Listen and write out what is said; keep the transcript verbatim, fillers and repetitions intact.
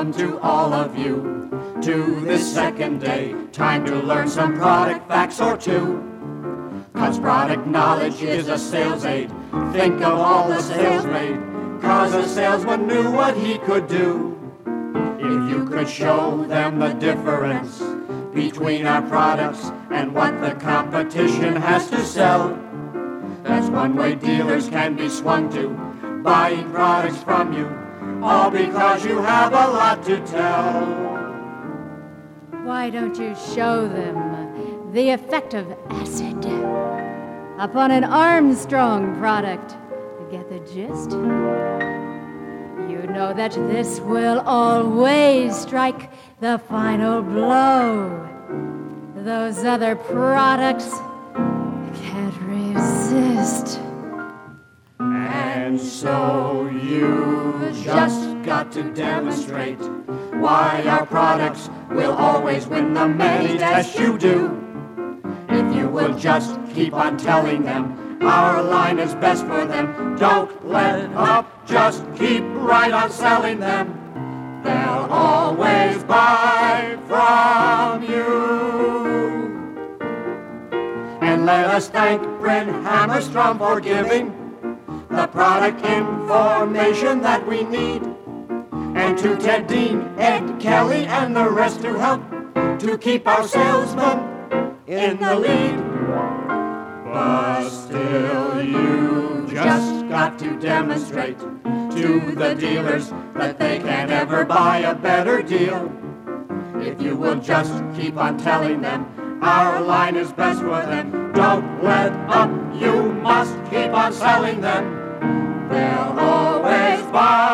welcome to all of you to this second day. Time to learn some product facts or two. Cause product knowledge is a sales aid. Think of all the sales made. Cause a salesman knew what he could do. If you could show them the difference between our products and what the competition has to sell, that's one way dealers can be swung to, buying products from you, all because you have a lot to tell. Why don't you show them the effect of acid upon an Armstrong product? Get the gist? You know that this will always strike the final blow. Those other products can't resist. And so you just got to demonstrate why our products will always win the many tests you do. If you will just keep on telling them our line is best for them, don't let up, just keep right on selling them. They'll always buy from you. And let us thank Bryn Hammerstrom for giving the product information that we need. And to Ted Dean, Ed Kelly, and the rest who help to keep our salesmen in the lead. But still you just got to demonstrate to the dealers that they can't ever buy a better deal. If you will just keep on telling them our line is best for them, don't let up, you must keep on selling them. They'll always buy